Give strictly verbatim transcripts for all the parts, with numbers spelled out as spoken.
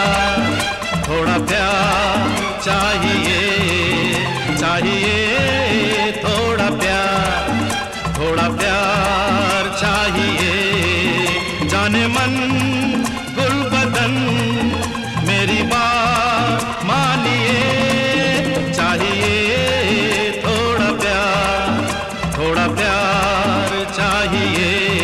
प्यार, थोड़ा प्यार चाहिए, चाहिए थोड़ा प्यार, थोड़ा प्यार चाहिए। जाने मन गुलबदन मेरी बात मानिए, चाहिए थोड़ा प्यार, थोड़ा प्यार चाहिए।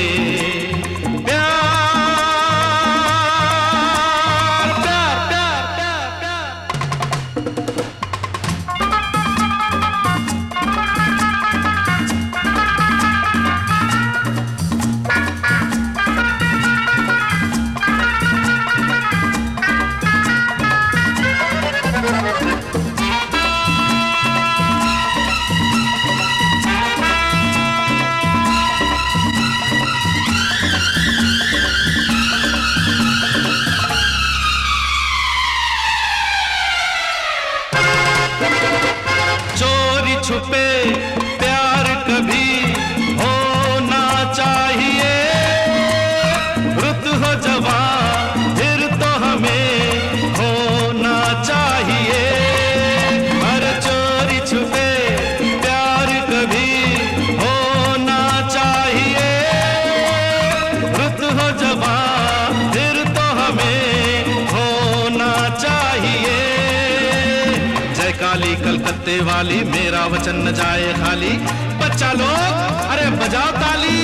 चोरी छुपे प्यार कभी होना चाहिए, रुत हो जवां फिर तो हमें होना चाहिए। हर चोरी छुपे प्यार कभी होना चाहिए, रुत हो जवां फिर तो हमें होना चाहिए। जय काली कलकत्ते वाली मेरा वचन न जाए खाली, बच्चा लोग अरे बजाओ ताली।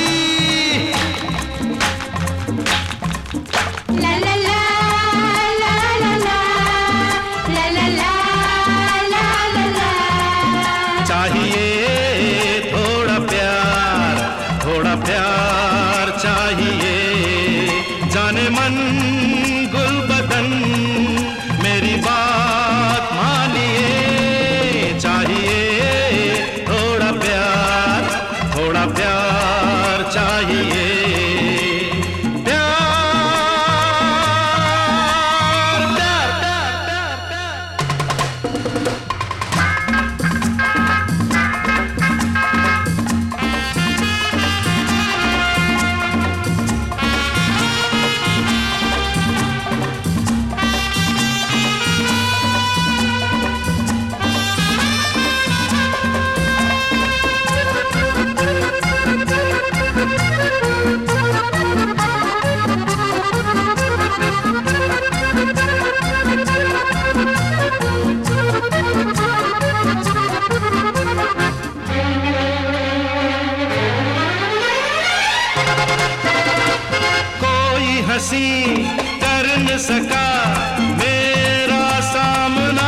ला ला ला ला ला ला ला ला ला ला ला। चाहिए थोड़ा प्यार, थोड़ा प्यार चाहिए। जाने मन गुलबदन मेरी बात मानिए, चाहिए थोड़ा प्यार, थोड़ा प्यार चाहिए। प्यार प्यार प्यार प्यार प्यार। हंसी कर न सका मेरा सामना,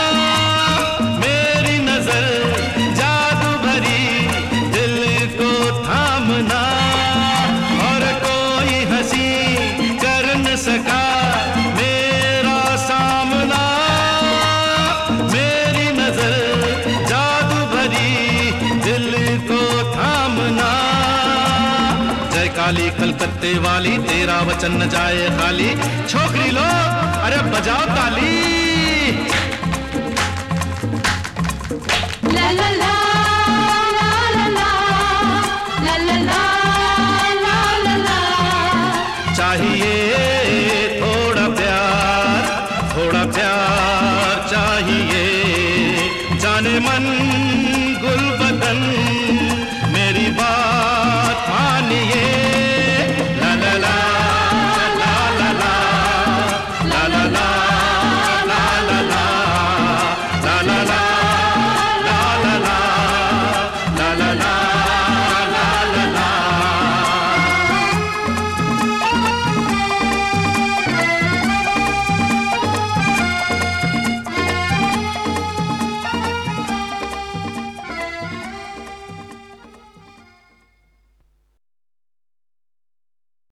मेरी नजर जादू भरी दिल को थामना। और कोई हंसी कर न सका मेरा सामना, मेरी नजर जादू भरी दिल को थामना। जय काली कलकत्ते वाली तेरा वचन न जाए खाली, छोकरी लोग अरे बजाओ ताली। ला ला ला ला ला ला ला ला ला ला। चाहिए थोड़ा प्यार, थोड़ा प्यार चाहिए। जाने मन